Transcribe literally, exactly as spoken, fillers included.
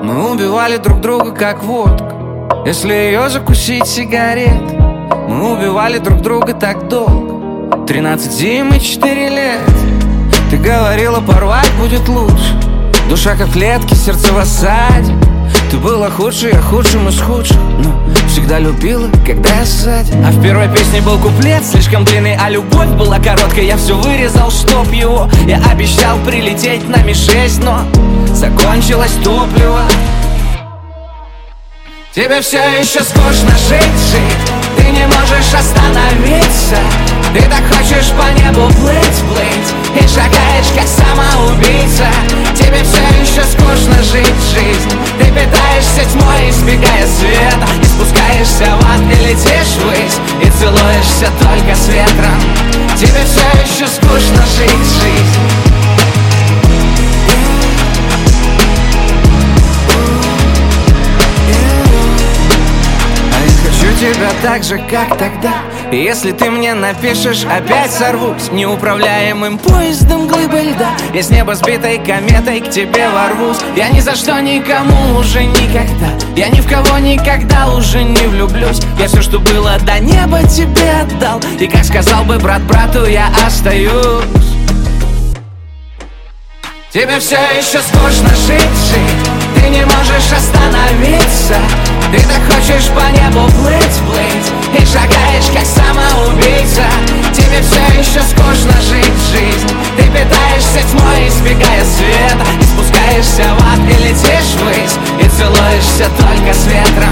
Мы убивали друг друга, как водка, если ее закусить сигарет. Мы убивали друг друга так долго, тринадцать зим и четыре лет. Ты говорила, порвать будет лучше, душа как в клетке, сердце в осаде. Ты была худшей, я худшим из худших, но всегда любила, когда я сзади. А в первой песне был куплет слишком длинный, а любовь была короткой. Я все вырезал, чтоб его. Я обещал прилететь на Ми шесть, но закончилось топливо. Тебе все еще скучно жить, жить, ты не можешь остановиться. Ты так хочешь по небу плыть, плыть, и шагаешь как самоубийца. Тебе все еще скучно жить жизнь, ты питаешься тьмой, избегая света, и спускаешься в ад и летишь ввысь, и целуешься только с ветром. Тебе все еще скучно жить жизнь. Тебя так же, как тогда. И если ты мне напишешь, опять сорвусь неуправляемым поездом глыбы льда. Я с неба сбитой кометой к тебе ворвусь. Я ни за что никому уже никогда, я ни в кого никогда уже не влюблюсь. Я все, что было до неба, тебе отдал, и как сказал бы брат брату, я остаюсь. Тебе все еще скучно жить, жить, ты не можешь остановиться. Ты так хочешь по небу плыть, плыть, и шагаешь как самоубийца. Тебе все еще скучно жить жизнь, ты питаешься тьмой, избегая света, и спускаешься в ад и летишь ввысь, и целуешься только с ветром.